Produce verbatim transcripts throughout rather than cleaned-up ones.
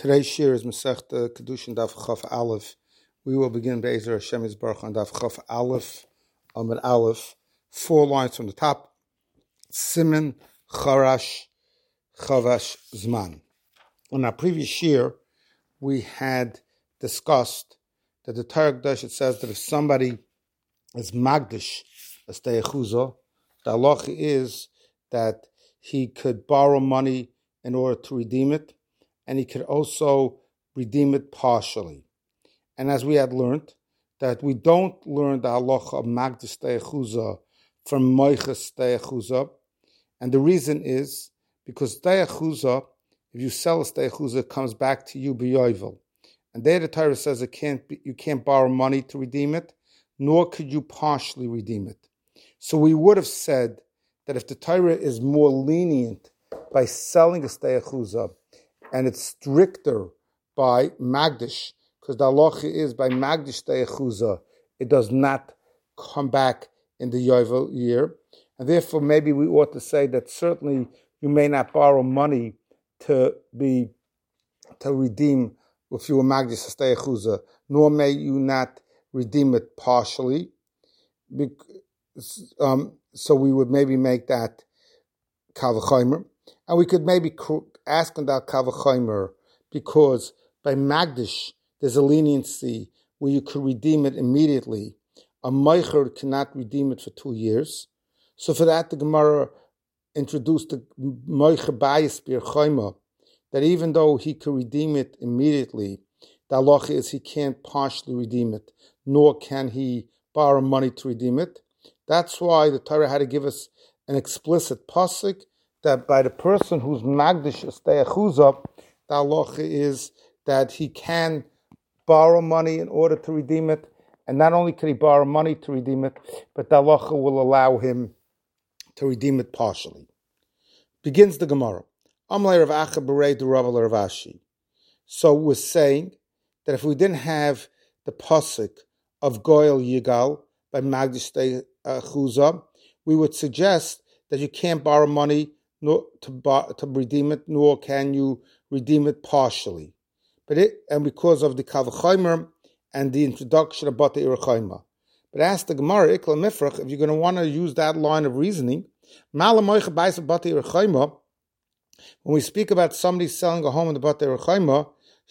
Today's shir is Masechta Kedushin Daf Chaf Aleph. We will begin Be'ezer Hashem Yisbarach on Daf Chaf Aleph, Amud Aleph, four lines from the top. Siman Charash Chavash Zman. On our previous shir, we had discussed that the Torah Kedosh, it says that if somebody is Magdish, a stay chuzah, the halacha is that he could borrow money in order to redeem it, and he could also redeem it partially. And as we had learned, that we don't learn the halacha of Magdish Steichuzah from Moiches Steichuzah. And the reason is because Steichuzah, if you sell a Steichuzah, it comes back to you b'yovel. And there the Torah says it can't be, you can't borrow money to redeem it, nor could you partially redeem it. So we would have said that if the Torah is more lenient by selling a Steichuzah, and it's stricter by Magdish, because the halacha is by Magdish Steichuzah, it does not come back in the Yovel year. And therefore, maybe we ought to say that certainly you may not borrow money to be to redeem if you were Magdish Steichuzah, nor may you not redeem it partially. Um, so we would maybe make that Kal V'chomer. And we could maybe ask about Kal V'chomer because by Magdish, there's a leniency where you could redeem it immediately. A Meicher cannot redeem it for two years. So for that, the Gemara introduced the Meicher Bayis Bir Chomer, that even though he could redeem it immediately, the halacha is he can't partially redeem it, nor can he borrow money to redeem it. That's why the Torah had to give us an explicit pasuk that by the person who's Magdish Steichuzah, the halacha is that he can borrow money in order to redeem it, and not only can he borrow money to redeem it, but the halacha will allow him to redeem it partially. Begins the Gemara. Amalei Rav Acha B'rei D'Rav Rav Ashi. So we're saying that if we didn't have the pasuk of Goyal Yigal by Magdish Steichuzah, we would suggest that you can't borrow money nor to bar, to redeem it, nor can you redeem it partially. But it, and because of the Kal V'chomer and the introduction of Batei Irachayma. But ask the Gemara, Ikla Mifrach, if you're going to want to use that line of reasoning, when we speak about somebody selling a home in the Batei Irachayma,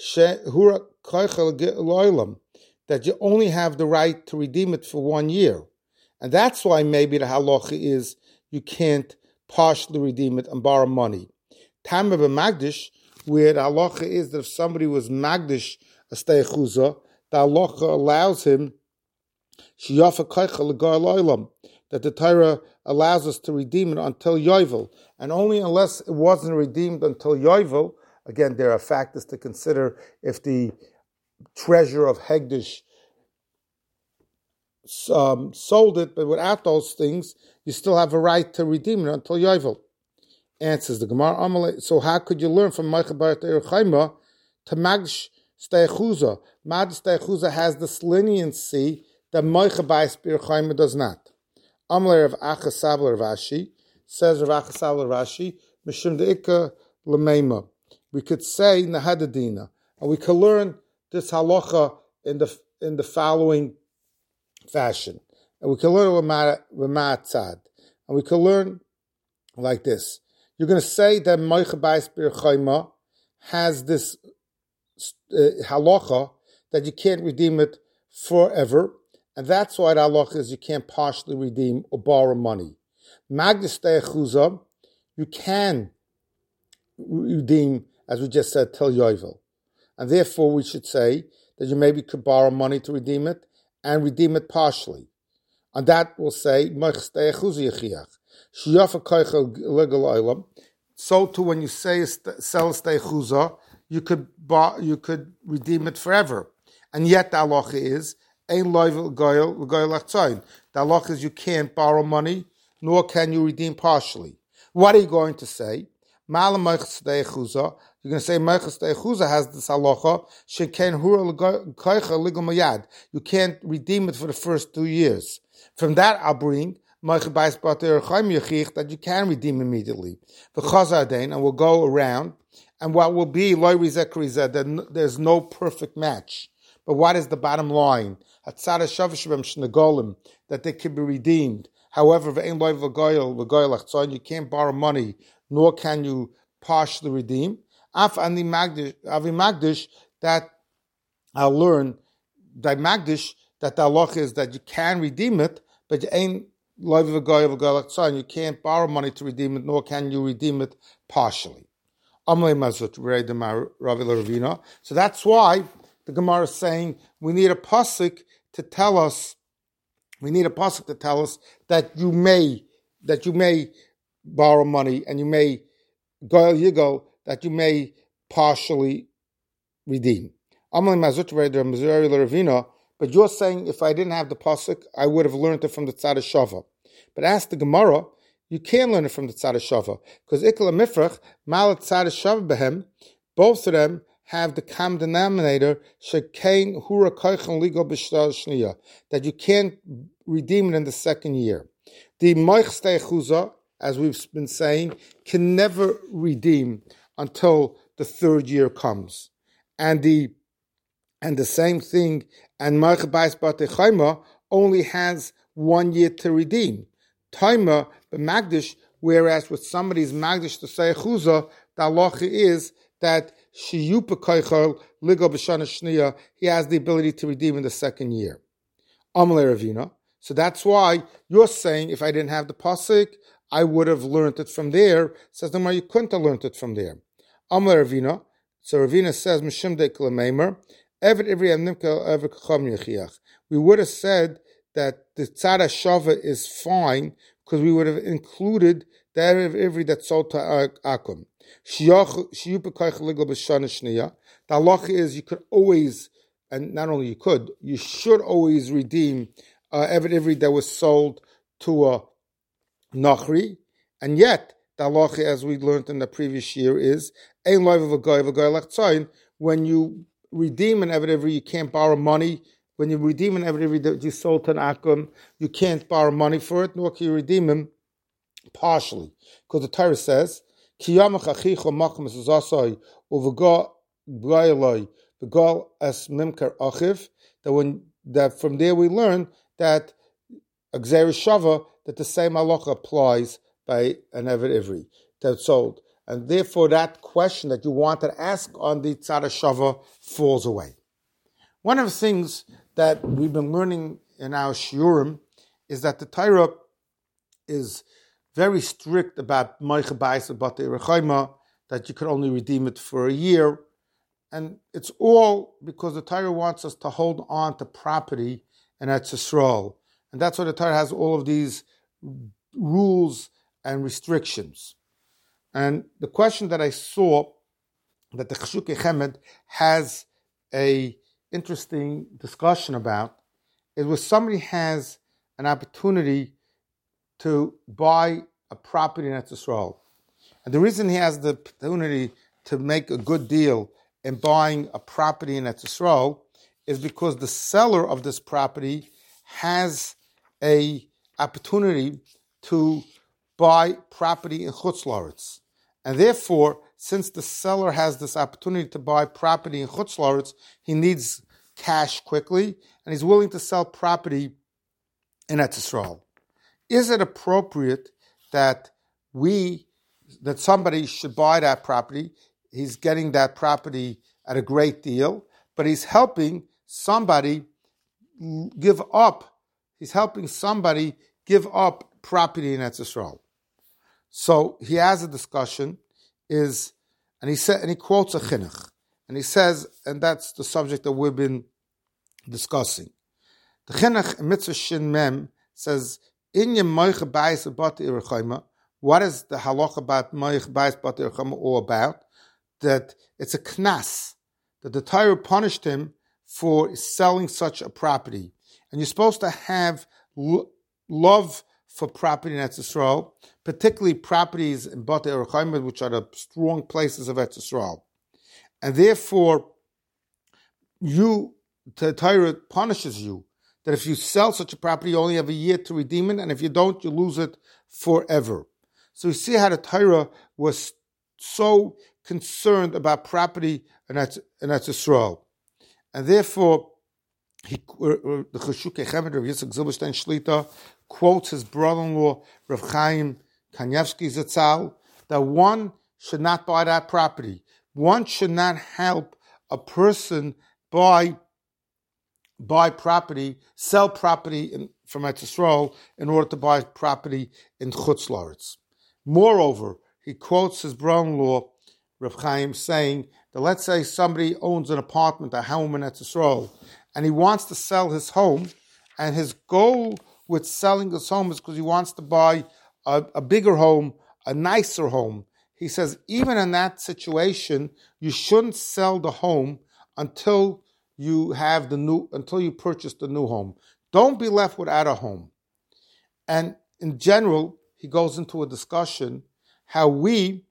that you only have the right to redeem it for one year. And that's why maybe the halacha is you can't partially redeem it and borrow money. Tamar b'Magdish, where the halacha is that if somebody was Magdish a Steichuzah, the halacha allows him that the Torah allows us to redeem it until Yovel, and only unless it wasn't redeemed until Yovel. Again, there are factors to consider. If the treasure of Hegdish um, sold it, but without those things, you still have a right to redeem it until Yovel. Answers the Gemara. So how could you learn from Meicher Batei Irachayma to Magdish Steichuzah? Magdish Steichuzah has this leniency that Meicher Bayis Bir Chomer does not. Amalei Rav Acha Sabler Rav Ashi, says Rav Acha Sabler Rav Ashi, Mishum De'ika L'meima. We could say Nahadadina, and we could learn this halacha in the in the following fashion. And we can learn with Ma'atzad. And we can learn like this. You're going to say that Meicher Bayis Bir Chomer has this uh, halacha that you can't redeem it forever, and that's why the halacha is you can't partially redeem or borrow money. Magdish Steichuzah, you can redeem, as we just said, till Yovel. And therefore we should say that you maybe could borrow money to redeem it and redeem it partially. And that will say, so too when you say sell Steichuzah, you could bar, you could redeem it forever. And yet the halacha is, ein loyvel goyel goyel achzayin. The halacha is you can't borrow money, nor can you redeem partially. What are you going to say? Ma'ala Meicher Steichuzah. You're going to say Meicher Steichuzah has this halacha. Sheken hura l'koicha ligel mayad. You can't redeem it for the first two years. From that, I'll bring Meicher Bayis Batei Irachayma Yechich that you can redeem immediately. The Chazar Dain, and we'll go around and what will be loy rizeh krizeh, then there's no perfect match. But what is the bottom line? Hatzara shavish b'em shnegolim, that they can be redeemed. However, v'ein loy v'goyel v'goyel achtzon, you can't borrow money, nor can you partially redeem. Af ani magdish, avi magdish, that I'll learn, that magdish, that the halacha is that you can redeem it, but you ain't loy v'goyel v'goyel achtzon, you can't borrow money to redeem it, nor can you redeem it partially. Amalei mazut re'edem Rav Ravina. So that's why the Gemara is saying we need a pasuk to tell us, we need a pasuk to tell us that you may, that you may borrow money and you may go yigo, that you may partially redeem. Amalei mazut re'edem Ravina. But you're saying if I didn't have the pasuk, I would have learned it from the Tzad Shava. But ask the Gemara, you can learn it from the Tzad Shava, because Ikla Mifrach, Malat Tzad Shava Behem, both of them have the common denominator Shekain Hura Koichen Ligo B'Shtar Shniya, that you can't redeem it in the second year. The Moichstei Chuza, as we've been saying, can never redeem until the third year comes, and the and the same thing. And Moich Bais Batei Chayma only has one year to redeem. Taima b'magdish, whereas with somebody's magdish to say chuza, the halacha is that shiyupa koichel ligo b'shana shniya, he has the ability to redeem in the second year. Amalei Ravina. So that's why you're saying if I didn't have the pasuk, I would have learned it from there. Says the Gemara, you couldn't have learned it from there. Amalei Ravina. So Ravina says mishim de k'lemeimer eved ivri amnimka eved kacham yechiach. We would have said that the Tzad Shava is fine because we would have included the Erev Ivri that sold to Akum. The halacha is you could always, and not only you could, you should always redeem uh, Erev Ivri that was sold to a Nachri, and yet the halacha, as we learned in the previous year, is Ein Loiv of a Goy of a Goy Lachzayin. When you redeem an Erev Ivri, you can't borrow money. When you redeem an Erev Ivri that you sold to an Akum, you can't borrow money for it, nor can you redeem him partially. Because the Torah says, that when that from there we learn that a Gzeir Shava, that the same halacha applies by an Erev Ivri that's sold. And therefore that question that you wanted to ask on the Tzad Shava falls away. One of the things that we've been learning in our shiurim is that the Torah is very strict about Moicha Bais Batei Rechaima, that you could only redeem it for a year. And it's all because the Torah wants us to hold on to property and Eretz Yisrael. And that's why the Torah has all of these rules and restrictions. And the question that I saw that the Cheshukei Chemed has a interesting discussion about is where somebody has an opportunity to buy a property in Eretz Yisrael. And the reason he has the opportunity to make a good deal in buying a property in Eretz Yisrael is because the seller of this property has a opportunity to buy property in Chutz La'aretz. And therefore, since the seller has this opportunity to buy property in Chutz La'aretz, he needs cash quickly, and he's willing to sell property in Eretz Yisrael. Is it appropriate that we, that somebody should buy that property? He's getting that property at a great deal, but he's helping somebody give up, he's helping somebody give up property in Eretz Yisrael. So he has a discussion, is, and he said, and he quotes a chinuch. And he says, and that's the subject that we've been discussing. The Chinuch in Mitzvah Shin Mem says, "In your Moich Bais Batei Rechaima, what is the halacha about Moich Bais Batei Rechaima all about? That it's a knas, that the Torah punished him for selling such a property, and you're supposed to have lo- love for property in Eretz Yisrael, particularly properties in Batei Rechaima, which are the strong places of Eretz Yisrael. And therefore, you, the Torah punishes you, that if you sell such a property, you only have a year to redeem it, and if you don't, you lose it forever." So you see how the Torah was so concerned about property in Eretz Yisrael. And therefore, he, the Cheshukei Chemed, Rav Yitzchak Zilberstein Shlita, quotes his brother-in-law, Rav Chaim Kanievsky Zatzal, that one should not buy that property. One should not help a person buy, buy property, sell property in, from Eretz Yisrael in order to buy property in Chutz La'aretz. Moreover, he quotes his brother-in-law, Rav Chaim, saying that let's say somebody owns an apartment, a home in Eretz Yisrael, and he wants to sell his home, and his goal with selling his home is because he wants to buy a, a bigger home, a nicer home. He says, even in that situation, you shouldn't sell the home until you have the new, until you purchase the new home. Don't be left without a home. And in general, he goes into a discussion how we,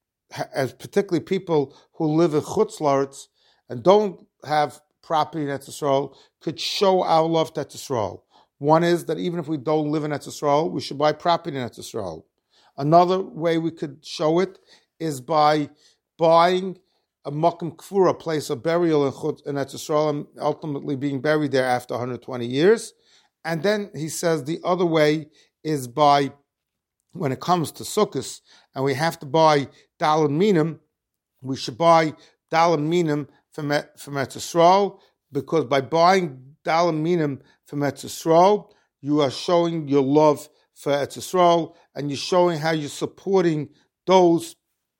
as particularly people who live in Chutz La'aretz and don't have property in Eretz Yisrael, could show our love to Eretz Yisrael. One is that even if we don't live in Eretz Yisrael, we should buy property in Eretz Yisrael. Another way we could show it is by buying a Makom Kfura, a place of burial in Eretz Yisrael, and ultimately being buried there after one hundred twenty years. And then he says the other way is by, when it comes to Sukkos, and we have to buy Daled Minim, we should buy Daled Minim from, from Eretz Yisrael, because by buying Daled Minim from Eretz Yisrael, you are showing your love for Eretz Yisrael, and you're showing how you're supporting those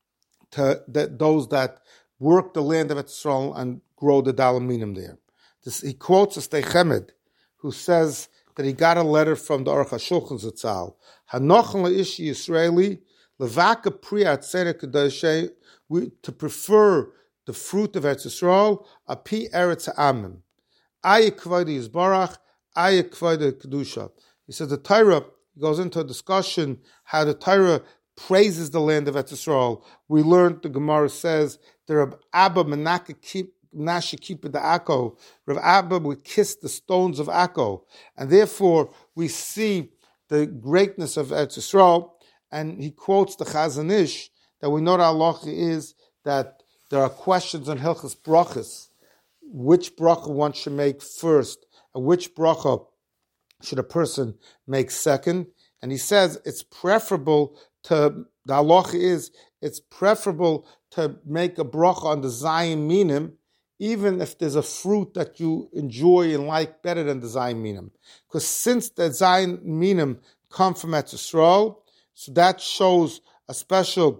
to, that those that work the land of Eretz Yisrael and grow the Daled Minim there. This, he quotes a Stei Chemed, who says that he got a letter from the Aruch HaShulchan Zatzal. Hanochen le'ishi Yisraeli levaka priya tzedek kadoshe, to prefer the fruit of Eretz Yisrael api Eretz Ha'amim. Aye kvoda Yisbarach, aye kvoda Kedusha. He says the Torah goes into a discussion how the Torah praises the land of Eretz Yisrael. We learned, the Gemara says, that Rav Abba Menashe Kippur the Akko, Rav Abba would kiss the stones of Akko, and therefore we see the greatness of Eretz Yisrael. And he quotes the Chazon Ish that we know the halacha is that there are questions on Hilchos Brachos, which bracha one should make first, and which bracha should a person make second. And he says it's preferable to, the halacha is, it's preferable to make a bracha on the Zayin Minim, even if there's a fruit that you enjoy and like better than the Zayin Minim. Because since the Zayin Minim come from Eretz Yisrael, so that shows a special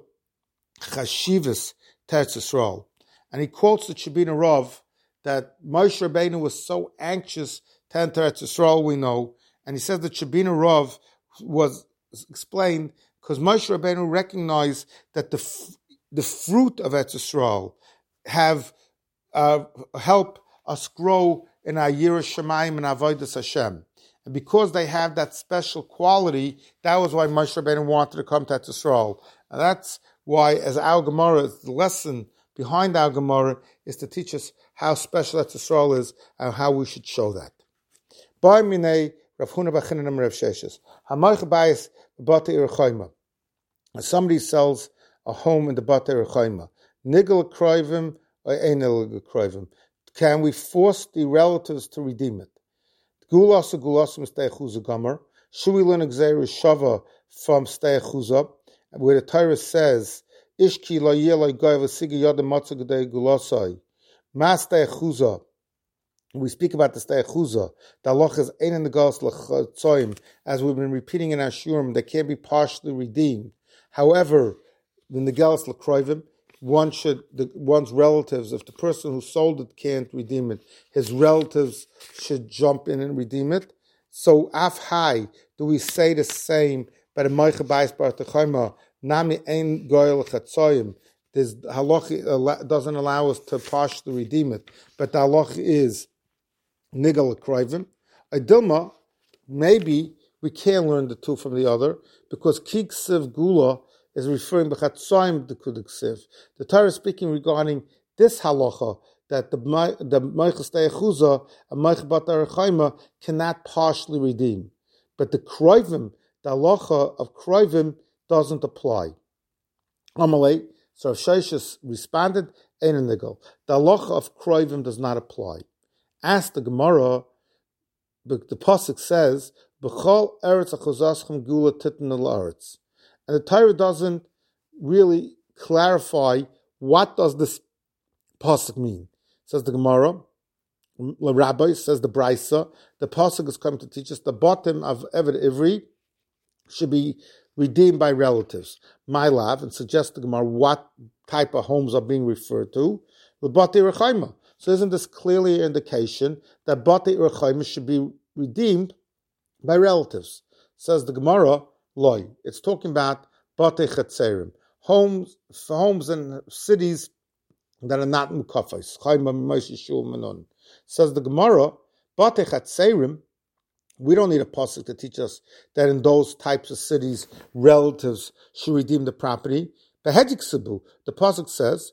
chashivas to Eretz Yisrael. And he quotes the Shebina Rav that Moshe Rabbeinu was so anxious to enter Eretz Yisrael, we know, and he says that Shebina Rav was explained because Moshe Rabbeinu recognized that the f- the fruit of Eretz Yisrael have uh, help us grow in our Yiras Shamayim and Avodas Hashem. And because they have that special quality, that was why Moshe Rabbeinu wanted to come to Eretz Yisrael. And that's why, as our Gemara, the lesson behind our Gemara is to teach us how special Eretz Yisrael is and how we should show that. By Minei Rav Huna bar Chinanam Rav Sheshes. Hamoich bayis b'batei Yeruchayma. Somebody sells a home in the Batei Yeruchayma. Nigel kroivim or ein nigel kroivim. Can we force the relatives to redeem it? Gulas or gulas mistei chuza gomer. Should we learn Gzeira Shava from stei chuza, where the Torah says, Ishki lo yeh lo goy v'sigi yodem matzah g'dei gulasai. Mas stei chuza. We speak about the stei chuza. The halacha is ein in the gulas l'chatzoyim, as we've been repeating in our shurim, they can't be partially redeemed. However, in the Gelas L'Kroivim, one should, the, one's relatives, if the person who sold it can't redeem it, his relatives should jump in and redeem it. So, af hai, do we say the same, but in Moicha Bayis Bar Techayma, Nami Ein Goyel Chatzoyim, this halacha doesn't allow us to partially redeem it, but the halacha is Nigel L'Kroivim. A Dilma, maybe we can learn the two from the other, because Kiksiv Gula is referring to Chatzoyim the Kudiksiv. The Torah is speaking regarding this halacha, that the the Meichas Te'echuza and Meich Bat Arachayma cannot partially redeem. But the Kroivim, the halacha of Kroivim, doesn't apply. Amalei, So Rav Sheshes responded, Ein nigel. The halacha of kroivim does not apply. Ask the Gemara, the, the pasuk says, B'chol eretz achozaschem gula titin al-aretz. And the Torah doesn't really clarify what does this pasuk mean. Says the Gemara, the Rabbi says the Brisa, the pasuk is coming to teach us the bottom of Eved Ivri should be redeemed by relatives. My love, and suggest the Gemara what type of homes are being referred to. The Bati Rechaima. So isn't this clearly an indication that Bati Rechaima should be redeemed by relatives? Says the Gemara, Loi. It's talking about Bati Chetzerim. Homes, homes in cities that are not Mukafais. Chaima Moshe Shul Menon. Says the Gemara, Bati Chetzerim, we don't need a pasuk to teach us that in those types of cities, relatives should redeem the property. The pasuk says,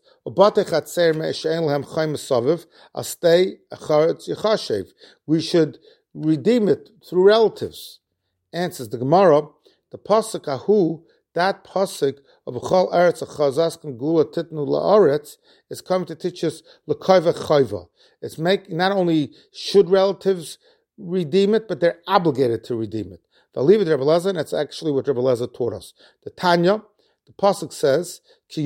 we should redeem it through relatives. Answers the Gemara, the pasuk ahu, that pasuk of B'chol eretz achazaskan gula titnu la'aretz is coming to teach us l'kayva chayva. It's make not only should relatives redeem it, but they're obligated to redeem it. They'll leave it to Rebbe Lezer, and it's actually what Rebbe Lezer taught us. The Tanya, the pasuk says,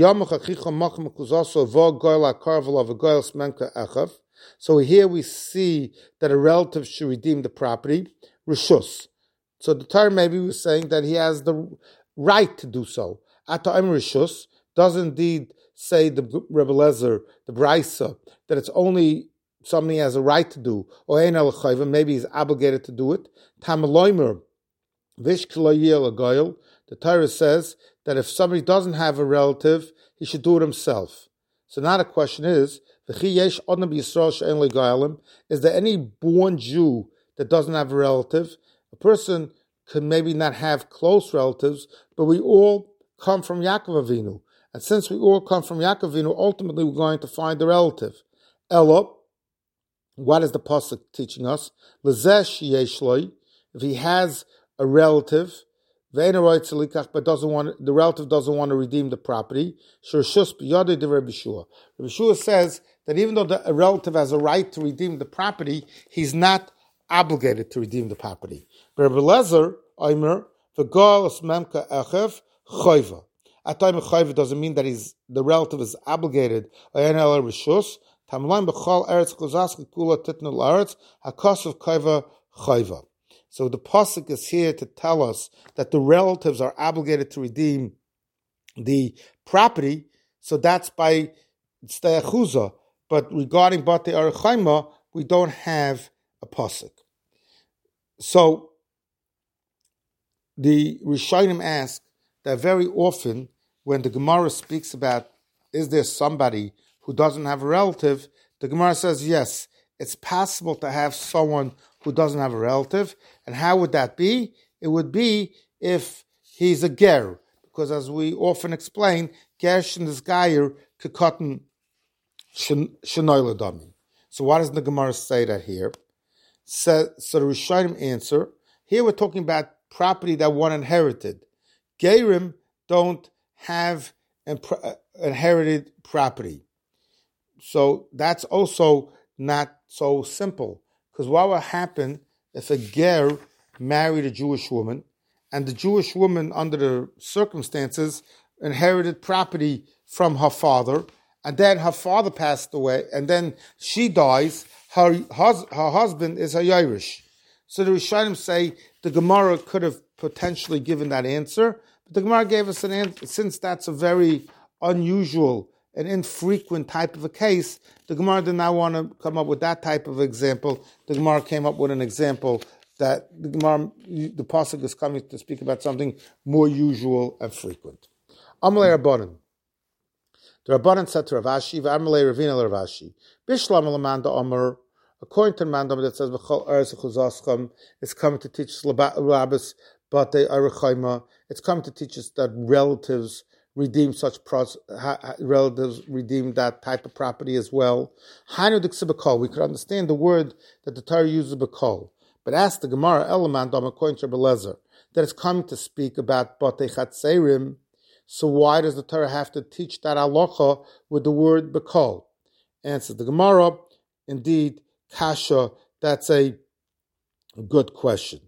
so here we see that a relative should redeem the property, rishus. So the Torah maybe was saying that he has the right to do so. Ata rishus does indeed say the Rebbe Lezer, the Brisa, that it's only something he has a right to do, or maybe he's obligated to do it. The Torah says that if somebody doesn't have a relative, he should do it himself. So now the question is, is there any born Jew that doesn't have a relative? A person could maybe not have close relatives, but we all come from Yaakov Avinu. And since we all come from Yaakov Avinu, ultimately we're going to find a relative. Elo, what is the pasuk teaching us? If he has a relative, but doesn't want the relative doesn't want to redeem the property, Rabbi Shua says that even though the relative has a right to redeem the property, he's not obligated to redeem the property. But Rabbi Lezer, Omer, v'gal memka echev chayva. At time chayva doesn't mean that he's the relative is obligated. So the pasuk is here to tell us that the relatives are obligated to redeem the property. So that's by Tzteyachuza. But regarding Batei Archaima, we don't have a pasuk. So the Rishonim ask that very often when the Gemara speaks about is there somebody who doesn't have a relative, the Gemara says, yes, it's possible to have someone who doesn't have a relative. And how would that be? It would be if he's a ger, because as we often explain, gersh and this gayer kekatan shenoiladami. So why does the Gemara say that here? So, so the Rishonim answer, here we're talking about property that one inherited. Gerim don't have inherited property. So that's also not so simple. Because what would happen if a ger married a Jewish woman, and the Jewish woman, under the circumstances, inherited property from her father, and then her father passed away, and then she dies, her, hus- her husband is a Yerush. So the Rishonim say the Gemara could have potentially given that answer, but the Gemara gave us an answer, since that's a very unusual an infrequent type of a case, the Gemara did not want to come up with that type of example. The Gemara came up with an example that the Gemara, the pasuk is coming to speak about something more usual and frequent. Amalei Rabbanan. The Rabbanan said to Rav Ashi, "V'amalei Ravina Rav Ashi, Bishlam Lamanda Omer." According to the Mandam that says V'chol Eretz Chuzascham, it's coming to teach us Rabbis Batei Archaima. It's coming to teach us that relatives redeem such pros, ha, relatives redeem that type of property as well. We could understand the word that the Torah uses b'kol, but ask the Gemara element according to Rebbe Lezer that it's coming to speak about Batei Chatzerim. So why does the Torah have to teach that halacha with the word bekol? Answers the Gemara, indeed, kasha, that's a good question.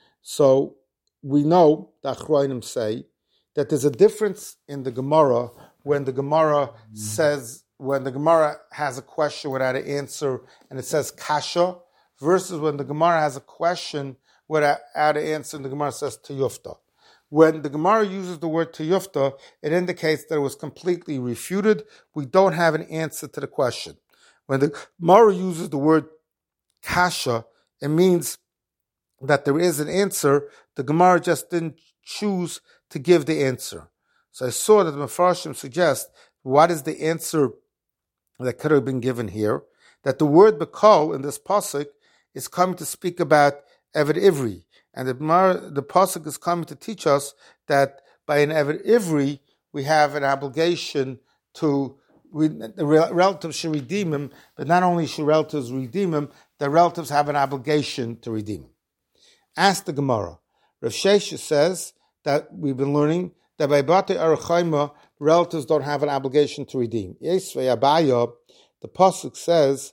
So we know that Achronim say that there's a difference in the Gemara when the Gemara says, when the Gemara has a question without an answer and it says kasha, versus when the Gemara has a question without an answer and the Gemara says tiyufta. When the Gemara uses the word tiyufta, it indicates that it was completely refuted. We don't have an answer to the question. When the Gemara uses the word kasha, it means that there is an answer. The Gemara just didn't choose to give the answer. So I saw that the Mefarshim suggest, what is the answer that could have been given here? That the word bekol in this pasuk is coming to speak about Eved Ivri. And the, the pasuk is coming to teach us that by an Eved Ivri, we have an obligation to, we, the relatives should redeem him, but not only should relatives redeem him, the relatives have an obligation to redeem him. Ask the Gemara. Rav Shesha says that we've been learning that by Batei Arachayma, relatives don't have an obligation to redeem. Yesvei Abaya, the pasuk says,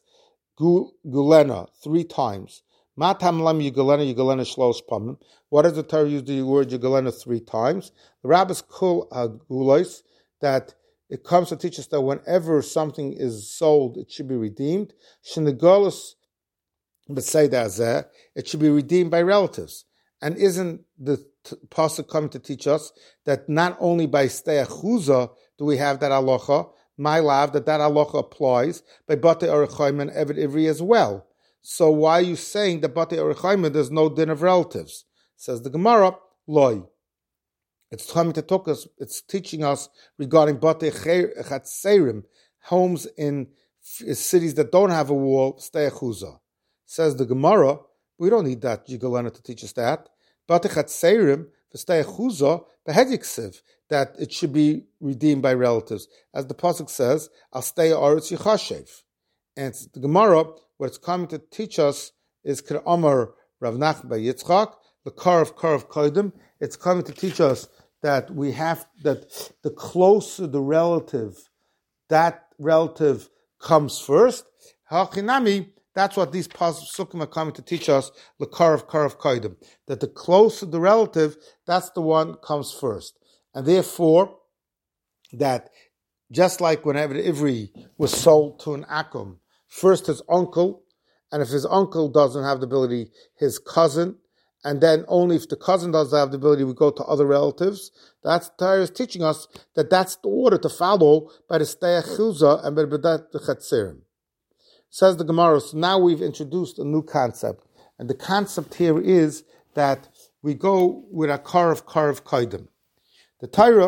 Gulena, three times. Matam lam Yigulena, Yigulena shlosh pamim. What does the Torah use the word Yigulena three times? The rabbis kul hagulos, that it comes to teach us that whenever something is sold, it should be redeemed. Shenegolus b'seida azeh, it should be redeemed by relatives. And isn't the t- pasuk coming to teach us that not only by stei achuza do we have that halacha, my love, that that halacha applies by Batei Arachayim and Eved Ivri as well. So why are you saying that Batei Arachayim there's no din of relatives? Says the Gemara, loy. It's coming to talk us. It's teaching us regarding Batei Chatzerim, homes in f- cities that don't have a wall, stei achuza. Says the Gemara, we don't need that Yigalena to teach us that. Batei Chatzerim v'stei achuza behediksiv, that it should be redeemed by relatives. As the pasuk says, I'll stay aretz yichashev. And the Gemara, what it's coming to teach us is K'er Amar Rav Nachman bar Yitzchak, the Karav Karav Kodim. It's coming to teach us that we have, that the closer the relative, that relative comes first. Hachinami, that's what these pasukim are coming to teach us, the Karav Karav Kodim. That the closer the relative, that's the one comes first. And therefore, that just like whenever Ivri was sold to an Akum, first his uncle, and if his uncle doesn't have the ability, his cousin, and then only if the cousin doesn't have the ability, we go to other relatives. That's the Torah is teaching us that that's the order to follow by the stei achuza and by the chatzerim. Says the Gemara, so now we've introduced a new concept. And the concept here is that we go with a karav karav kodim. The Torah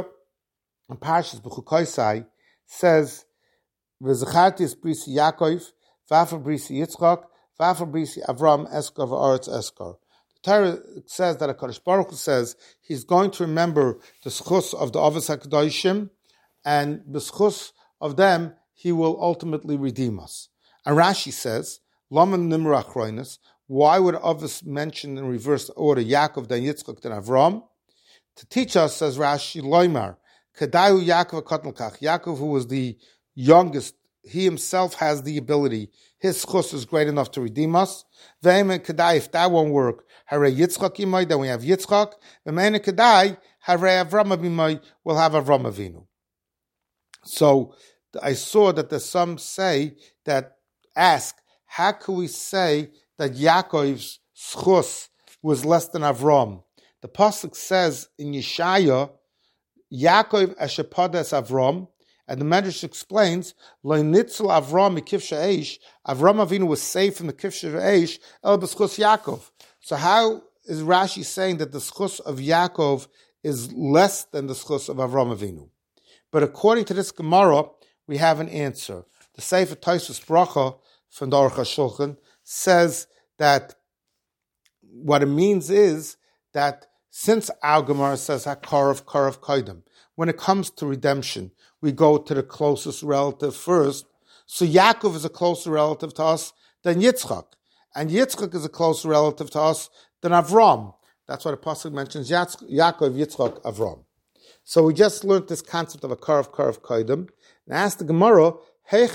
in Parshas B'chukoisai says, "V'zachartis brisi Yaakov, v'afa brisi Yitzchak, v'afa brisi Avram eskar v'aretz eskar." The Torah says that HaKadosh Baruch Hu says He's going to remember the schus of the Avos HaKadoshim, and the schus of them He will ultimately redeem us. And Rashi says, "Laman nimra achroinus." Why would Avos mention in reverse order Yaakov then Yitzchak then Avram? To teach us, says Rashi, Loimar, Kadayu Yaakov Kotnelkach. Yaakov, who was the youngest, he himself has the ability. His schus is great enough to redeem us. Ve'emen Kadai, if that won't work, Hare Yitzchak Imai, then we have Yitzchak. Ve'emen Kadai, Hare Avram Imai, we'll have Avram Avinu. So I saw that there's some say that, ask, how can we say that Yaakov's schus was less than Avram? The pasuk says in Yeshaya, Yaakov Eshepadas Avram, and the Medrash explains, Lo nitzel Avram mikivsha eish, Avram Avinu was saved from the kivsha eish, el b'schus Yaakov. So how is Rashi saying that the schus of Yaakov is less than the schus of Avram Avinu? But according to this Gemara, we have an answer. The Sefer Tosfos Bracha from the Aruch HaShulchan says that what it means is that since our Gemara says HaKarav Karav Kodim, when it comes to redemption, we go to the closest relative first. So Yaakov is a closer relative to us than Yitzchak, and Yitzchak is a closer relative to us than Avram. That's why the pasuk mentions Yaakov, Yitzchak, Avram. So we just learned this concept of a Karav Karav Kaidim. And asked the Gemara, where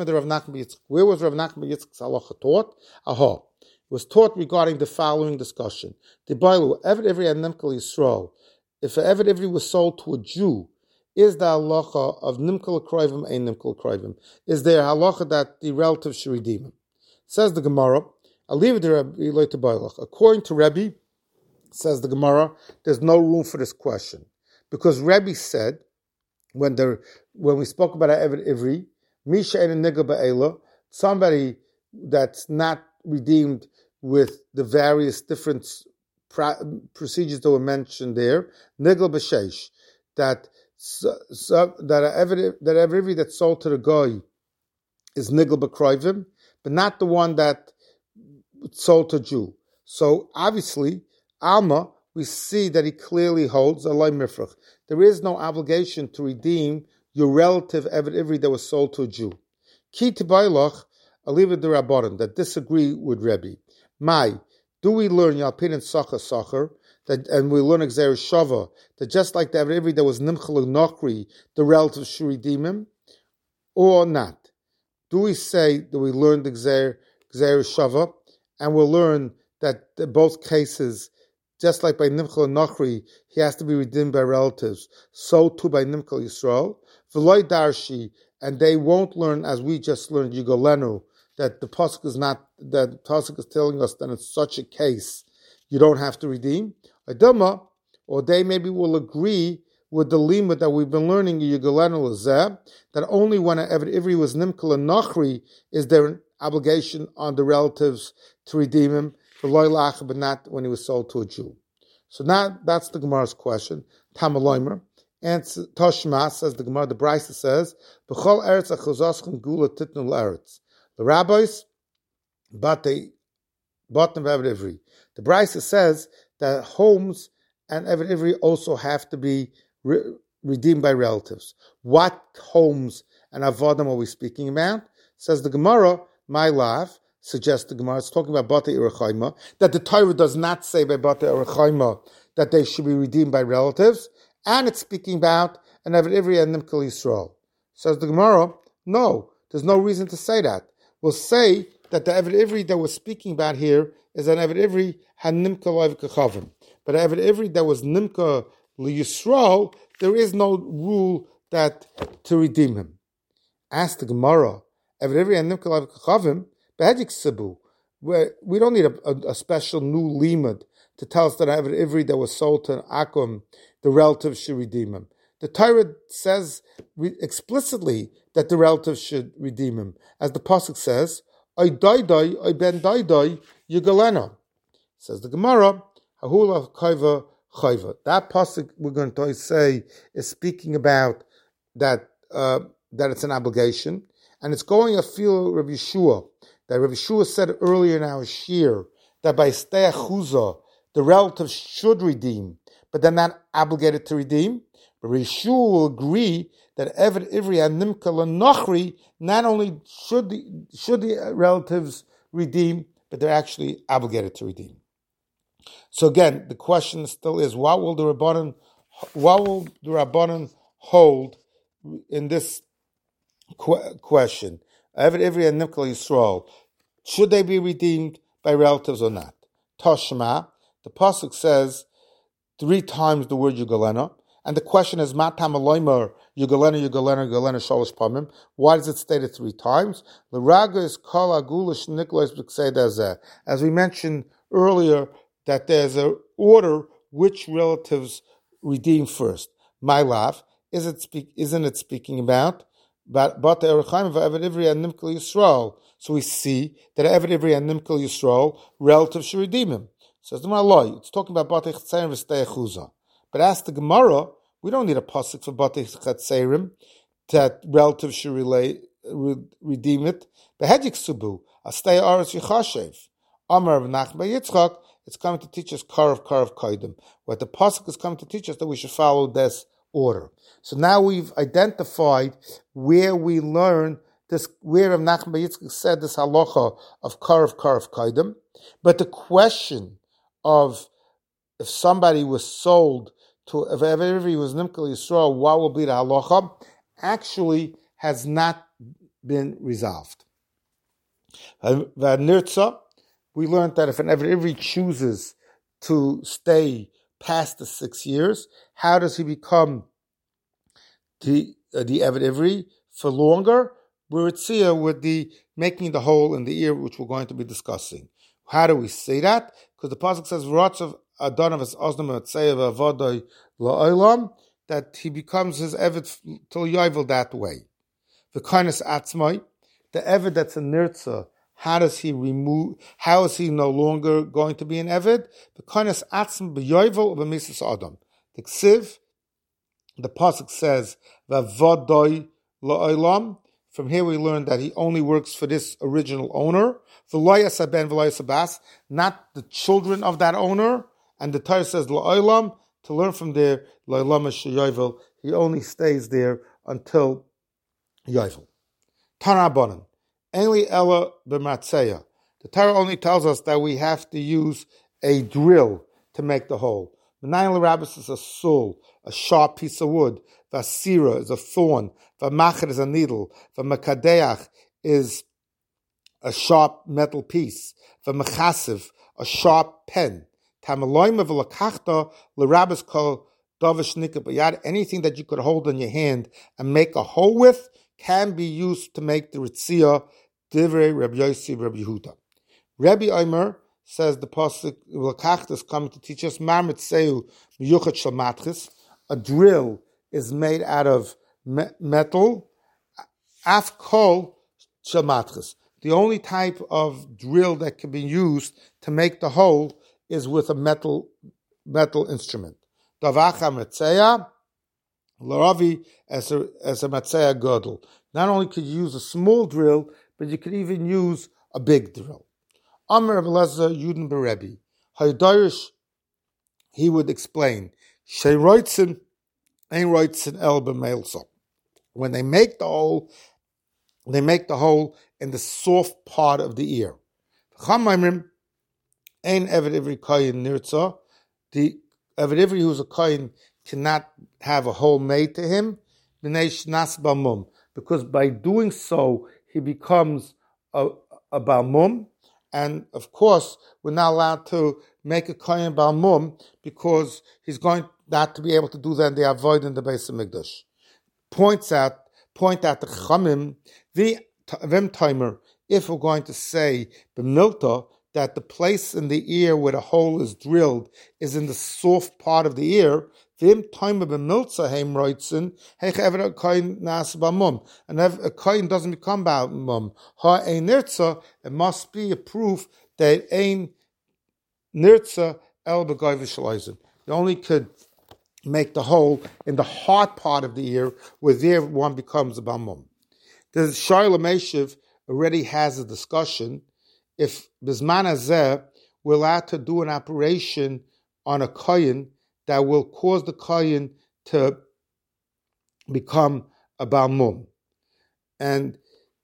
was Rav Nachman Yitzchak's halacha taught? Aha. It was taught regarding the following discussion. The Bible, Eved Ivri and Nimkal Yisrael. If an Eved Ivri was sold to a Jew, is the halacha of Nimkal Kroivim and Nimkal Kroivim? Is there a halacha that the relative should redeem him? Says the Gemara, I'll leave it to Rabbi. According to Rebbe, says the Gemara, there's no room for this question. Because Rebbe said, when there, when we spoke about Eved Ivri, Misha and Nigel Ba'ela, somebody that's not redeemed with the various different pra- procedures that were mentioned there, Nigel B'Sheish, that so, so, that Eved that Ivri that's sold to the guy is Nigel B'Kroivim, but not the one that sold to Jew. So obviously, Alma, we see that he clearly holds Alay Mifrach. There is no obligation to redeem your relative Eved Ivri that was sold to a Jew. Ki Tibaylach, Aliva de Rabbanan, that disagree with Rebbe. Mai, do we learn Yalpin and Sacha Sacher, that, and we learn Xer Shava, that just like the Eved Ivri that was Nimchal Nokri, the relative should redeem him, or not? Do we say that we learned Xer Shava, and we'll learn that in both cases, just like by Nimchal Nochri, he has to be redeemed by relatives, so too by Nimchal Yisrael. V'loy Darshi, and they won't learn, as we just learned, Yigolenu, that the pasuk is not, that the pasuk is telling us that in such a case, you don't have to redeem. Adama, or they maybe will agree with the limud that we've been learning, Yigolenu Lazeh, that only when an Eved Ivri was Nimchal Nochri is there an obligation on the relatives to redeem him, but not when he was sold to a Jew. So now that's the Gemara's question. Tamaloimer. And Toshma says the Gemara, the Brisa says, B'chol eretz achuzaschem gula titnu l'eretz. The rabbis, bate, bottom of Eved Ivri. The Brisa says that homes and Eved Ivri also have to be re- redeemed by relatives. What homes and avodim are we speaking about? Says the Gemara, my love, suggests the Gemara, it's talking about Bate Erechaima, that the Torah does not say by Bate Erechaima that they should be redeemed by relatives, and it's speaking about an Eved Ivri and Nimkal Yisrael. Says the Gemara, no, there's no reason to say that. We'll say that the Eved Ivri that we're speaking about here is an Eved Ivri had Nimka Loiv Kechavim. But an Eved Ivri that was Nimka Yisrael, there is no rule that to redeem him. Ask the Gemara, Eved Ivri and Nimka Loiv Kechavim, where we don't need a, a, a special new limud to tell us that Eved Ivri that was sold to an Akum, the relative should redeem him. The Torah says explicitly that the relative should redeem him, as the pasuk says, "I die die, I ben die die, Yigalena." Says the Gemara, "Hahula chayva chayva." That pasuk we're going to say is speaking about that uh, that it's an obligation, and it's going a feel Rabbi Yeshua. That Rabbi Yeshua said earlier in our shir that by stei achuzah the relative should redeem, but they're not obligated to redeem. But Rabbi Yeshua will agree that Eved Ivri and Nimka L'Nochri not only should the, should the relatives redeem, but they're actually obligated to redeem. So again, the question still is: what will the Rabbanan, what will the Rabbanan hold in this qu- question? Eved Ivri and Nimkal Yisrael, should they be redeemed by relatives or not? Toshma, the pasuk says three times the word Yugalena, and the question is Matam Aloimer Yugalena Yugalena Yugalena Shalosh Pamim. Why does it stated three times? L'raga is kol agulish niklois b'kseidazeh. As we mentioned earlier, that there's an order which relatives redeem first. My love, is it speak? Isn't it speaking about? But but the Erechaim of Eved Ivri and Nimkal Yisrael. So we see that Eved Ivri and Nimkal Yisrael relatives should redeem him. Says the Malay, it's talking about Batei Chetzerim v'Stei Achuzah. But ask the Gemara, we don't need a pasuk for Batei Chetzerim that relatives should relay, re, redeem it. Behedzik Subu, Astei Aretz Yichashev. Amar of Nachman Yitzchak, it's coming to teach us Karav Karav Kaidim. Where the pasuk is coming to teach us that we should follow this order. So now we've identified where we learn this, where Rav Nachman Yitzchak said this halacha of Karav Karav Kaidim. But the question of if somebody was sold to if Eved Ivri was Nimkal Yisrael, what will be the halacha, actually has not been resolved. V'nirtza, we learned that if an Eved Ivri chooses to stay past the six years, how does he become the uh, the Eved Ivri for longer? We're at Tzia with the making the hole in the ear, which we're going to be discussing. How do we say that? Because the pasuk says "V'ratzav Adon of his Oznam Matzeyev Avodai La'olam," that he becomes his Eved till Yovel that way. The kindness atzmai, the Eved that's a nirtza, how does he remove? How is he no longer going to be an Eved? The kindness atzm b'Yovel b'Misas Adam. The Ksiv, the pasuk says "V'avodai La'olam." From here we learn that he only works for this original owner, v'loyas haben v'loyas habas, not the children of that owner. And the Torah says la'olam, to learn from there, la'olam sheyovel, he only stays there until yovel. Tana Abonin, Enli ella b'matzeya. The Torah only tells us that we have to use a drill to make the hole. Menayin l'rabbis is a sul, a sharp piece of wood. Vasira is a thorn. V'machar is a needle. V'makadeach is a sharp metal piece. V'machasiv, a sharp pen. Tamaloyma v'lakachta l'rabbis kol davish nika b'yad. Anything that you could hold in your hand and make a hole with can be used to make the ritzia divrei Rabbi Yossi Rabbi Yehuda. Rabbi Omer says the pasuk l'kachta is coming to teach us mar mitzeu miyuchat shel matchis. A drill is made out of me- metal, af kol shel matchis. The only type of drill that can be used to make the hole is with a metal metal instrument. Davacha matzeya, l'ravi as a as a matzeya girdle. Not only could you use a small drill, but you could even use a big drill. Amar Rav Elazar Yudin Berebi, Haydarish, he would explain, Sheiroitzin ein roitzin el b'meilsa. When they make the hole, they make the hole in the soft part of the ear. Chamaimrim ein Eved Ivri koyin nirtza. The Eved Ivri who's a koyin cannot have a hole made to him, b'nei shnas b'mum, because by doing so he becomes a, a balmum. And of course, we're not allowed to make a kohen balmum because he's going not to be able to do that. They avoid in the Beis Hamikdash. Points out, point out the chamim the vem timer. If we're going to say b'milta that the place in the ear where the hole is drilled is in the soft part of the ear, vim timer b'milta heim roitzen heich ever a kohen nas balmum, and if a kohen doesn't become balmum ha ein nirtza, it must be a proof that ein nirtza el b'goy v'shaloizim. You only could make the hole in the hard part of the ear, where there one becomes a balmum. The Shaila Meshiv already has a discussion if Bizman Hazeh we're allowed to do an operation on a kohen that will cause the kohen to become a balmum. And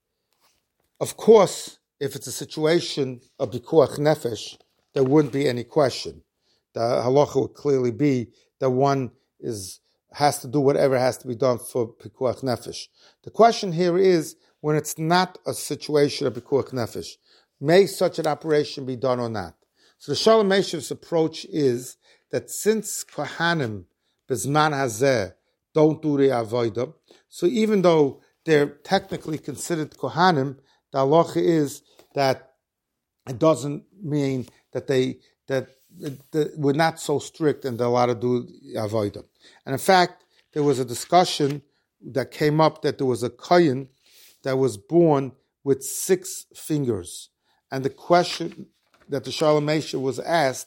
of course, if it's a situation of pikuach nefesh, there wouldn't be any question. The halacha would clearly be that one is has to do whatever has to be done for pikuach nefesh. The question here is when it's not a situation of pikuach nefesh, may such an operation be done or not? So the Shalom Meshiv's approach is that since kohanim bezman hazeh don't do the avodah, so even though they're technically considered kohanim, the halacha is that it doesn't mean that they that, that we're not so strict and they're allowed to do avodah. And in fact, there was a discussion that came up that there was a kohen that was born with six fingers, and the question that the Shalom Meshiv was asked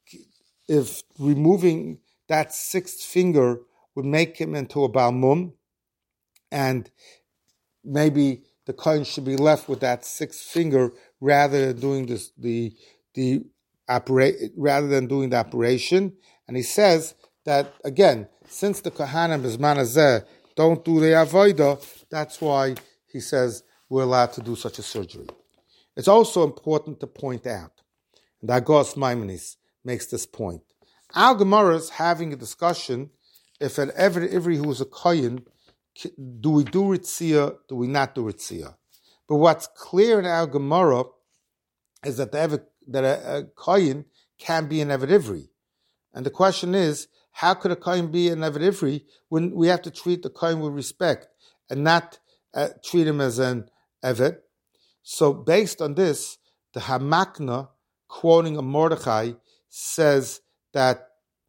if removing that sixth finger would make him into a balmum, and maybe the kohen should be left with that sixth finger rather than doing this, the the opera, rather than doing the operation. And he says that again, since the kohanim bizman hazeh don't do the avodah, that's why he says we're allowed to do such a surgery. It's also important to point out, and Agos Maimonides makes this point, Al Gemara is having a discussion if an Eved Ivri who is a Kohen, do we do Ritzia, do we not do Ritzia? But what's clear in Al Gemara is that the Eved, that a, a Kohen can be an Eved Ivri. And the question is, how could a Kohen be an Eved Ivri when we have to treat the Kohen with respect and not uh, treat him as an Eved? So based on this, the Hamakna, quoting a Mordechai, says that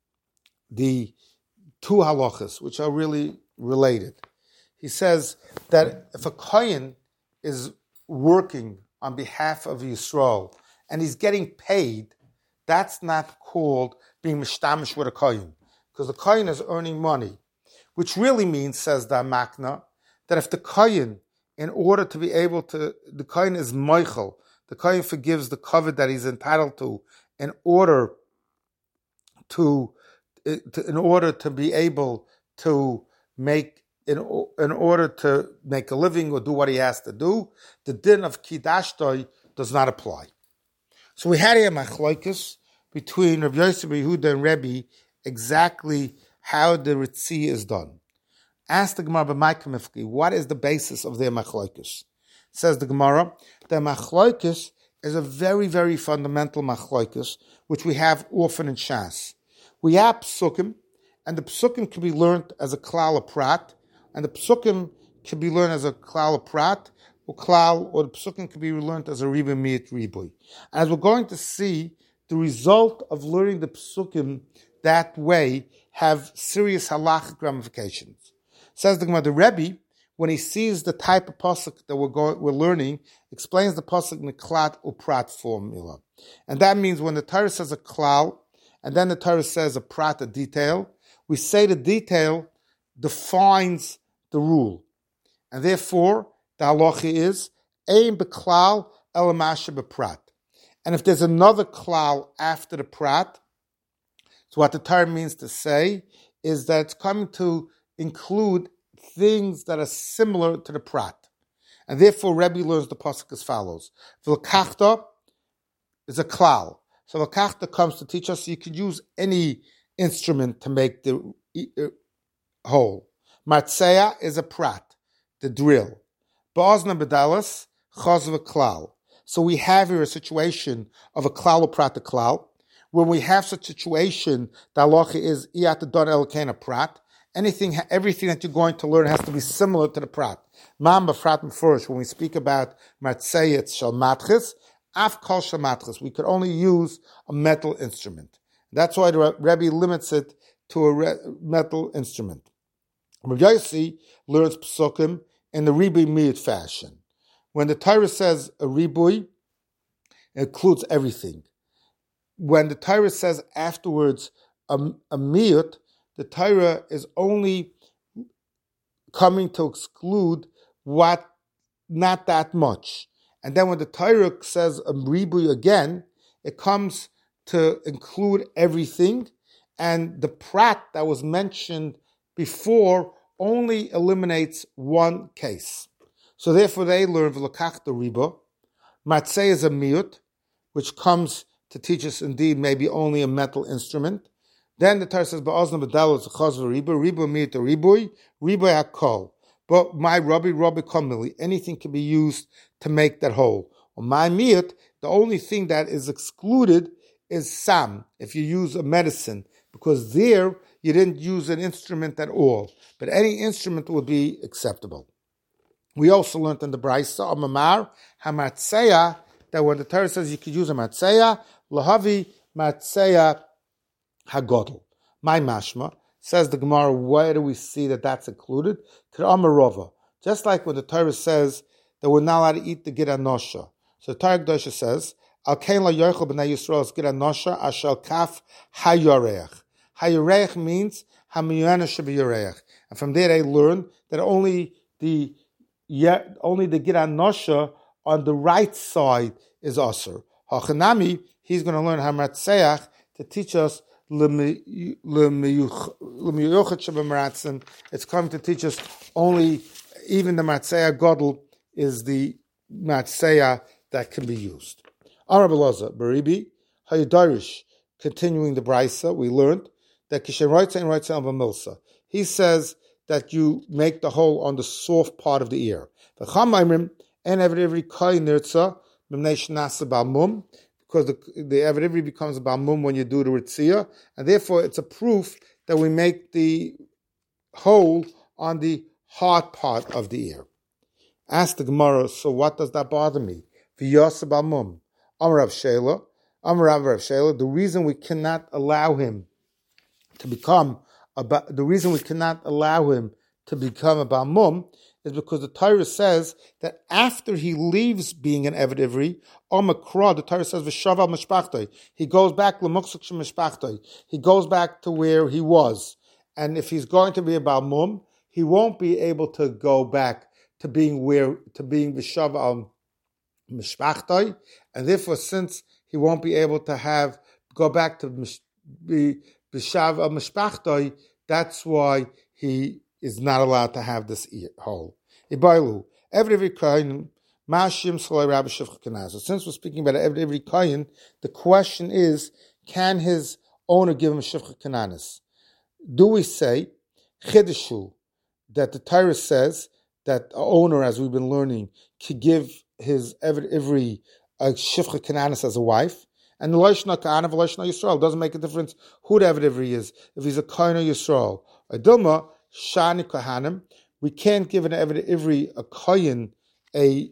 the two halachas, which are really related, he says that if a Kohen is working on behalf of Yisrael and he's getting paid, that's not called being mishtamish with a Kohen, because the Kohen is earning money, which really means, says the Hamakna, that if the Kohen, in order to be able to, the Kohen is moichel, the Kohen forgives the covet that he's entitled to in order to, to in order to be able to make in in order to make a living or do what he has to do, the din of kiddushtoi does not apply. So we had here machlokes between Rav Yosef Yehuda and Rebbe exactly how the ritzi is done. Ask the Gemara b'Maikamifki, what is the basis of their machlokes? Says the Gemara, the machlokes is a very, very fundamental machlokes, which we have often in Shas. We have psukim, and the psukim can be learned as a klal of prat, and the psukim can be learned as a klal of prat, or klal, or the psukim can be learned as a riba mi'at riboy. As we're going to see, the result of learning the psukim that way have serious halachic ramifications. Says the Gemara, the Rebbe, when he sees the type of pasuk that we're going, we're learning, explains the pasuk in the klat uprat formula, and that means when the Torah says a klal, and then the Torah says a prat, a detail, we say the detail defines the rule, and therefore the halacha is ein beklal elamasha beprat. And if there's another klal after the prat, so what the Torah means to say is that it's coming to include things that are similar to the prat. And therefore, Rebbe learns the pasuk as follows. V'lakachta is a klal. So v'lakachta comes to teach us you could use any instrument to make the uh, hole. Matzea is a prat, the drill. Ba'ozna bedalas, chaz v'klal. So we have here a situation of a klal or prat, a klal. When we have such a situation, the halacha is iyat don elkein prat. Anything, everything that you're going to learn has to be similar to the prat. Mam b'frat mefurish. When we speak about matzeyet shel matches, af kol shel matches, we could only use a metal instrument. That's why the Rebbe limits it to a re- metal instrument. Rav Yossi learns psukim in the ribuy miyut fashion. When the Torah says a ribuy, it includes everything. When the Torah says afterwards a, a miyut, the Torah is only coming to exclude what, not that much. And then when the Torah says a ribuy again, it comes to include everything. And the prat that was mentioned before only eliminates one case. So therefore they learn v'lakach the riba. Matzeh is a miyut, which comes to teach us indeed maybe only a metal instrument. Then the Torah says, "Ba'ozna b'dalo is a chaz v'riba, riba miyut a riboy, riboy hakol." But my rabbi, rabbi kamili, anything can be used to make that whole. Or my miyut, the only thing that is excluded is sam, if you use a medicine, because there you didn't use an instrument at all. But any instrument would be acceptable. We also learned in the Braisa of Mamar, Hamatseya, that when the Torah says you could use a Matseya, Lahavi Matseya Hagodl. My mashma, says the Gemara, where do we see that that's included? K'amarova. Just like when the Torah says that we're not allowed to eat the Gid Anosha. So the Torah Kedosha says, Al Kain La Yochel B'nai Yisrael's Gid Anosha Ashal Kaf HaYoreach. HaYoreach means HaMiyana Shabiyoreach. And from there they learn that only the Yeah, only the Gid Anosha on the right side is Asr. Hachanami, he's going to learn Hamatseach to teach us It's coming to teach us only, even the Matseya Godel is the Matseya that can be used. Arab Elaza, Baribi, Hayadarish, continuing the Brisa, we learned that Kishen Roitza and Roitza Alva Milsa. He says that you make the hole on the soft part of the ear. And every kohen nirtza mum, because the the every becomes a balmum when you do the ritzia, and therefore it's a proof that we make the hole on the hard part of the ear. Ask the Gemara, so what does that bother me? V'yasa balmum, Amar Rav Shela, Amar Rav Shela. The reason we cannot allow him to become a the reason we cannot allow him to become a balmum is because the Torah says that after he leaves being an Eved Ivri, Omakra, the Torah says, V'shaval mishpachtoi, he goes back, L'muksuk mishpachtoi, he goes back to where he was. And if he's going to be a Balmum, he won't be able to go back to being where, to being V'shaval mishpachtoi, and therefore since he won't be able to have, go back to be V'shaval mishpachtoi, that's why he is not allowed to have this hole. Ibailu, every kohen, mashim salei rabbi shivcha kanaz. Since we're speaking about every kohen, the question is, can his owner give him shivcha kananis? Do we say chidishu that the Torah says that the owner, as we've been learning, could give his every a shivcha kananis as a wife? And the loishna kahana v'loishna Yisrael doesn't make a difference who the every is, if he's a kohen or Yisrael. Adilma Shani Kohanim, we can't give an Eved Ivri, a Kohen, a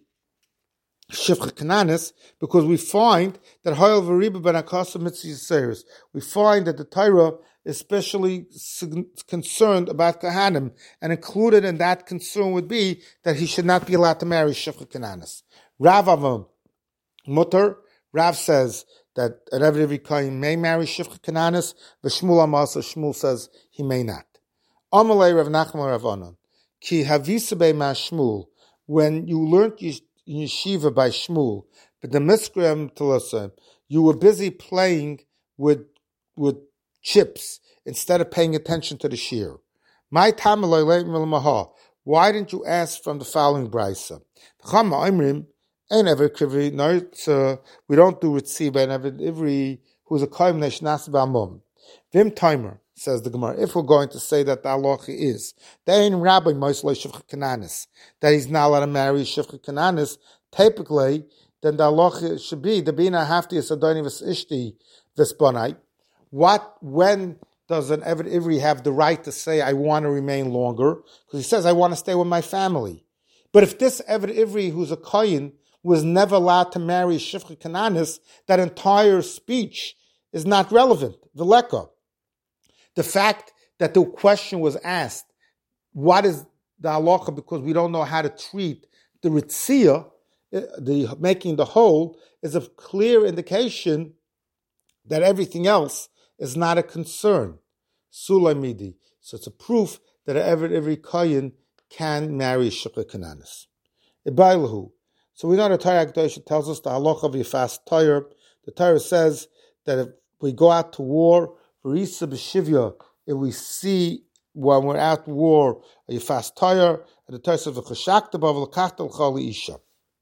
Shivcha Kananis, because we find that Hoyel V'Riba Ben Akasa Mitzvah Yiseris, we find that the Torah is especially concerned about Kohanim, and included in that concern would be that he should not be allowed to marry Shivcha Kananis. Rav Avam Mutter, Rav says that an Eved Ivri Kohen may marry Shivcha Kananis, but Shmuel Amasa, Shmuel says he may not. Amalei Rav Nachman Rav Anan, Ki Havisa Bei Ma Shmuel, when you learned yeshiva by Shmuel, but the Miskram Telosem, you were busy playing with with chips instead of paying attention to the shir. My Tamalei Leit Milmaha, why didn't you ask from the following brisa? Chama Imrim, and ever krivi, no, we don't do Ritzi by every who's a Kohen Neshnas Ba'amum. Vim timer. Says the Gemara, if we're going to say that the halacha is that ain't Rabbi Moslei Shivcha Kananis, that he's not allowed to marry Shivcha Kananis, typically, then the halacha should be the bina hafti asadoni v'ishti v'spanai. What, when does an Eved Ivri have the right to say, I want to remain longer? Because he says, I want to stay with my family. But if this Eved Ivri, who's a kohen, was never allowed to marry Shivcha Kananis, that entire speech is not relevant. V'leka. The fact that the question was asked, what is the halacha, because we don't know how to treat the ritzia, the making the hole, is a clear indication that everything else is not a concern. Sulaimidi. So it's a proof that every, every kohen can marry Shivcha Kananis. Ibailahu. So we know the Torah Kedosha tells us the halacha of Yifas Torah. The Torah says that if we go out to war, if we see when we're at war, a Yifas Torah, and the Torah says, "V'chashakta b'avlakachta l'chali isha."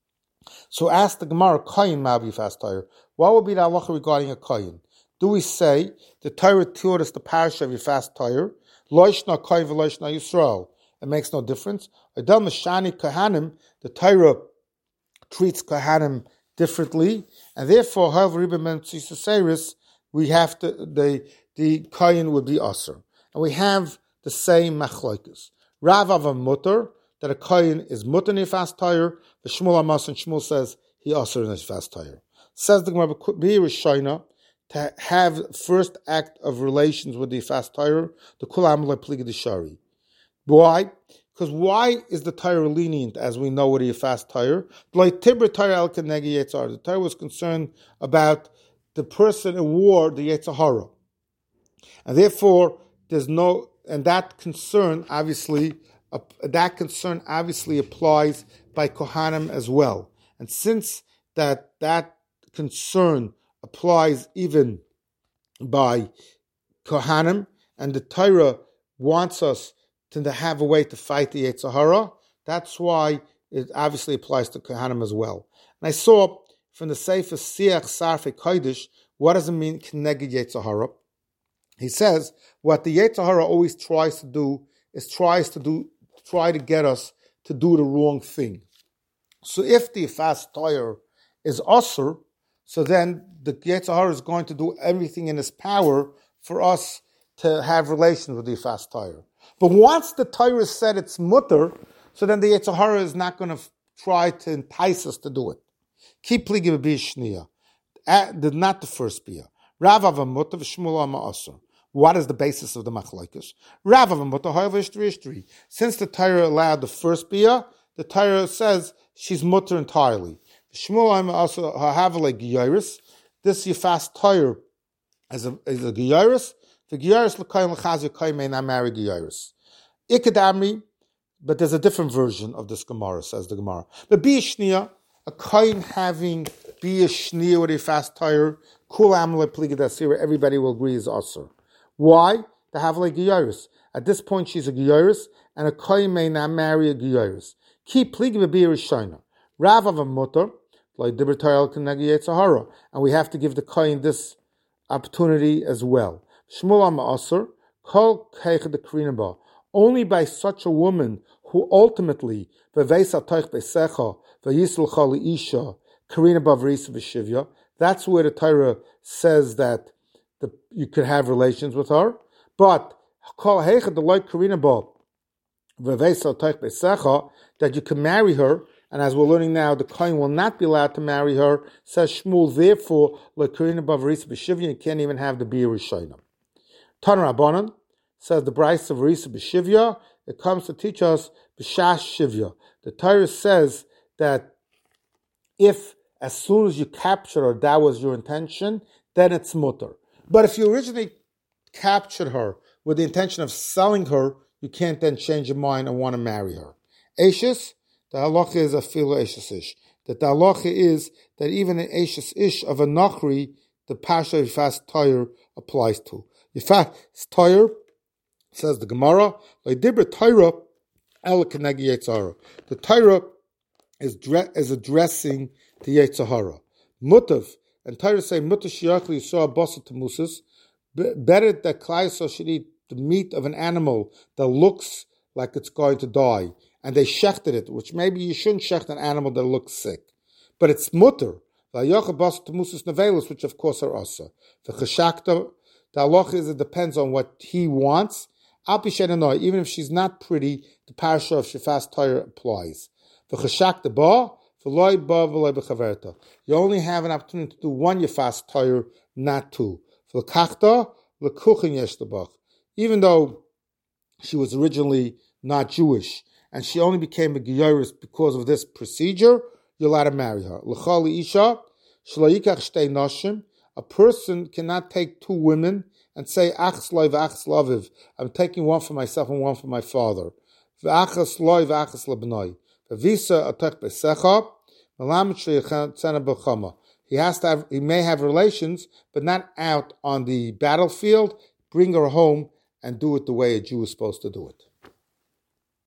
So ask the Gemara, Kohen ma Yifas Torah. What would be the halacha regarding a Kohen? Do we say the Torah taught us the parasha of Yifas Torah? Loishna Kohen v'loishna Yisrael. It makes no difference. Adel Mashani Kohanim, the Torah treats Kohanim differently, and therefore, however, Rebbe Mentzisaseris, we have to the the kohen would be aser, and we have the same machlokes. Rav Avam mutter that a kohen is mutter nifas tayr. The Shmuel Amas and Shmuel says he aser nifas tayr. Says the Gemara be rishayna to have first act of relations with the nifas tayr. The kulam lepliga the shari. Why? Because why is the Torah lenient, as we know with the Yifas Torah? The Torah was concerned about the person in war, the Yetzer Hara. And therefore, there's no, and that concern obviously, uh, that concern obviously applies by Kohanim as well. And since that that concern applies even by Kohanim, and the Torah wants us to have a way to fight the Yetzer Hara, that's why it obviously applies to Kohanim as well. And I saw from the Sefer Siach Sarfei Kodesh, What does it mean, Kneged Yetzer Hara? He says, what the Yetzer Hara always tries to do is tries to do, try to get us to do the wrong thing. So if the fast tire is usher, so then the Yetzer Hara is going to do everything in his power for us to have relations with the fast tire. But once the tire is said it's mutter, so then the Yetzer Hara is not going to f- try to entice us to do it. Keep pligi b'shniya, not the first bia. Rav ava mutter v'shmul ama asur. What is the basis of the machlokes? Rav ava mutter ha'av ishtri ishtri. Since the tire allowed the first bia, the tire says she's mutter entirely. Shmuel ama asur ha'av like giyaris. This yifas tire as a as a giyaris. The giyaris l'kayim l'chaz y'kayim may not marry giyaris. Ikadamri, but there's a different version of this Gemara, says the Gemara. But b'yishniya, a kain having b'yishniya with a fast tire, kul amle pliga dasira, everybody will agree is asur. Why? To have like giyaris. At this point, she's a giyaris, and a kain may not marry a giyaris. Ki pliga b'yirishayna. Rav of a mutter, like dibber tire k'negi Yetzer Hara, and we have to give the kain this opportunity as well. Shmuel am asur, kol keicha de krinaba. Only by such a woman who ultimately v'veisa toich besecha v'yisl chali isha karina bavrisa v'shivya. That's where the Torah says that the, you could have relations with her. But kol heicha the like karina ba v'veisa toich besecha, that you can marry her. And as we're learning now, the kohen will not be allowed to marry her. Says Shmuel, therefore, like karina bavrisa v'shivya, you can't even have the bir rishayna. Tan Rabbanan says the Bryce of Risa B'Shivya, it comes to teach us B'Shash Shivya. The Torah says that if as soon as you capture her, that was your intention, then it's mutter. But if you originally captured her with the intention of selling her, you can't then change your mind and want to marry her. Eishes, the halacha is a filo Eishes ish. That the halacha is that even an Eishes ish of a nachri, the Pasha Yifas Tire applies to. Yifas Tire, says the Gemara, like Dibra Torah el Kenegi Yetzer Hara. The Torah is dre- is addressing the Yetzer Hara. Mutav, and Torah say Mutav Shiachli Yisrael Basa Temusis. Better that Klai Yisrael should eat the meat of an animal that looks like it's going to die, and they shechted it, which maybe you shouldn't shecht an animal that looks sick, but it's mutter. Vayocha Basa Temusis Nevelus, which of course are asa. The Cheshakta, the halacha is it depends on what he wants. Even if she's not pretty, the parasha of Shifas Torah applies. You only have an opportunity to do one Yifas Torah, not two. Even though she was originally not Jewish, and she only became a Giyaris because of this procedure, you're allowed to marry her. A person cannot take two women and say, Achs loy v'achs laviv. I'm taking one for myself and one for my father. V'achas loy v'achas labnoi. V'visa atech besecha. He has to have, he may have relations, but not out on the battlefield. Bring her home and do it the way a Jew is supposed to do it.